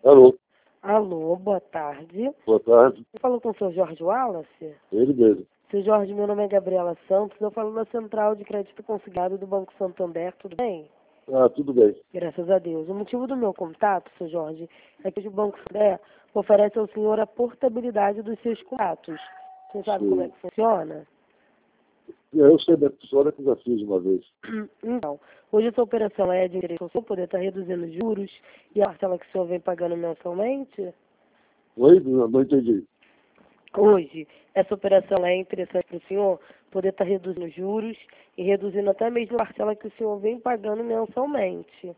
Alô, Alô, boa tarde. boa tarde. Eu falo com o senhor Jorge Wallace? Ele mesmo. Seu Jorge, meu nome é Gabriela Santos, eu falo da Central de Crédito Consignado do Banco Santander, tudo bem? Ah, tudo bem. Graças a Deus. O motivo do meu contato, seu Jorge, é que o Banco Santander oferece ao senhor a portabilidade dos seus contratos. Você sabe como é que funciona? Eu sei da história que eu já fiz uma vez. Então, hoje essa operação é de interesse ao senhor poder estar reduzindo os juros e a parcela que o senhor vem pagando mensalmente? Oi? Não entendi. Hoje, essa operação é interessante para o senhor poder estar reduzindo os juros e reduzindo até mesmo a parcela que o senhor vem pagando mensalmente.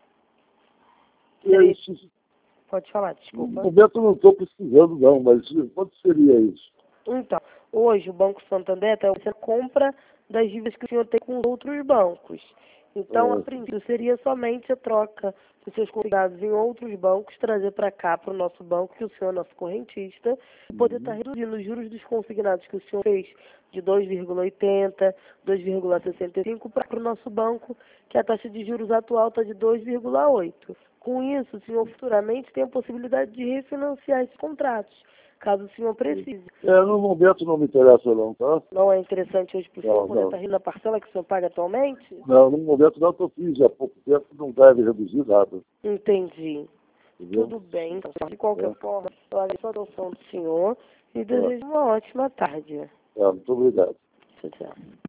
E é isso. Pode falar, No desculpa. momento eu não estou precisando não, mas quanto seria isso? Então, hoje o Banco Santander está oferecendo compra das dívidas que o senhor tem com os outros bancos. Então, a Ah, princípio, seria somente a troca dos seus convidados em outros bancos, trazer para cá, para o nosso banco, que o senhor é nosso correntista, e poder estar reduzindo os juros dos consignados que o senhor fez de 2,80, 2,65 para o nosso banco, que a taxa de juros atual está de 2,8. Com isso, o senhor futuramente tem a possibilidade de refinanciar esses contratos, caso o senhor precise. no momento não me interessa não, tá? Não é interessante hoje para o senhor poder Não. estar rindo da parcela que o senhor paga atualmente? Não, no momento não que eu fiz há pouco tempo, não deve reduzir nada. Entendi. Entendeu? Tudo bem. Então, de qualquer forma, eu agradeço a atenção do senhor e Tá, desejo uma ótima tarde. muito obrigado. Tchau, tchau.